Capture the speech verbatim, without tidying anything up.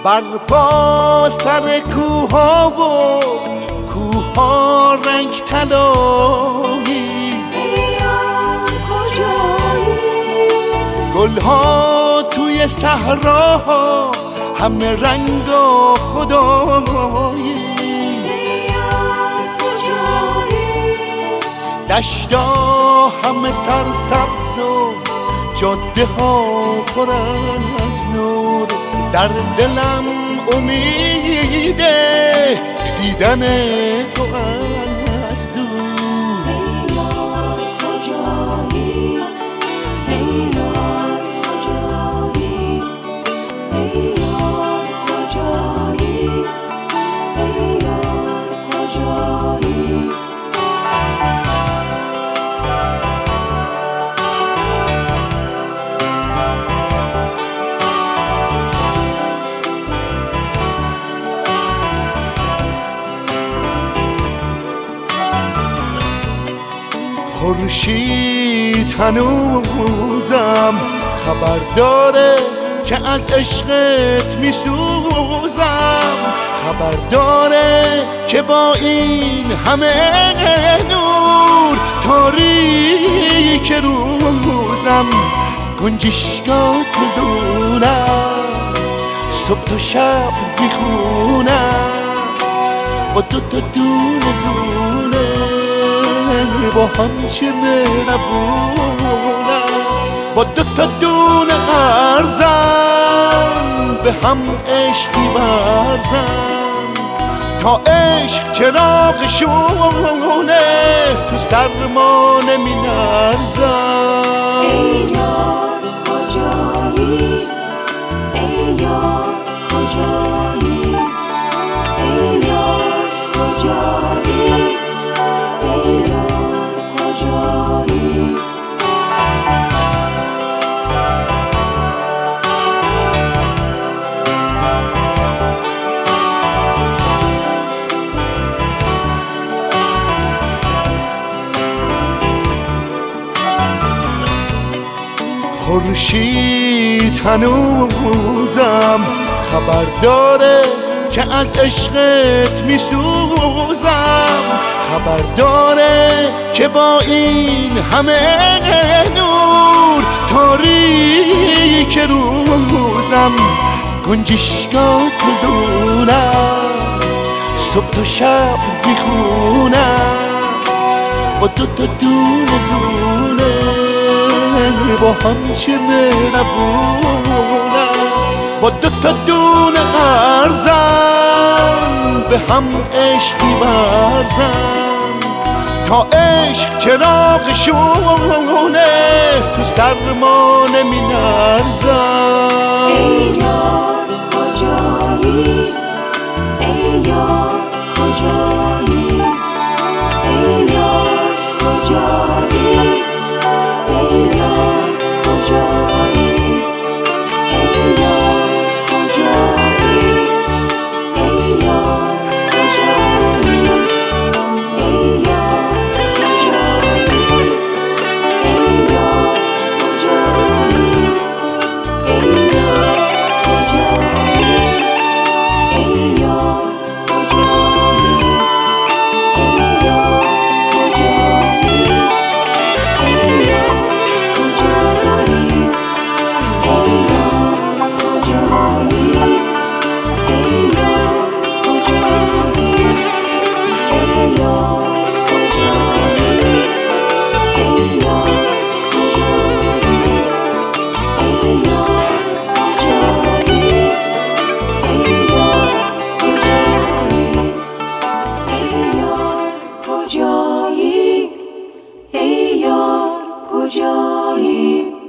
برپا سر کوها و کوها رنگ طلایی، گلها توی صحراها همه رنگ و خدایی، دشتا همه سرسبز و جاده ها پر از نور، در دلم امیده دیدن تو از دور. ای یار کجایی، ای یار کجایی، ای یار کجایی، ای یار کجایی. خورشید هنوزم خبر داره که از عشقت میسوزم، خبر داره که با این همه نور تاریک روزم گنجشگاه میدونم، صبح و شب میخونم با دو تا دونه دونه با هم چه مهربونم، با دو تا دونه ارزن به هم عشقی ورزن، تا عشق چراغشونه تو سر ما نمی نرزن. ای یار کجایی، ای یار کجایی، ای یار کجایی، ای یار کجایی. خورشید هنوزم خبر داره که از عشقت میسوزم، خبر داره که با این همه نور تاریک روزم گنجشگاه میدونم، صبح و شب میخونم با دو تا دونه دونه با هم چه مهربونم، با دو تا دونه ارزن به هم عشقی ورزن، تا عشق چراغشونه تو سر ما نمی نرزن. ای یار کجایی، ای یار کجایی، ای یار کجایی، ای یار کجایی، ای یار کجایی، ای یار کجایی، ای یار کجایی، ای یار کجایی، ای یار کجایی، ای یار کجایی، ای یار کجایی.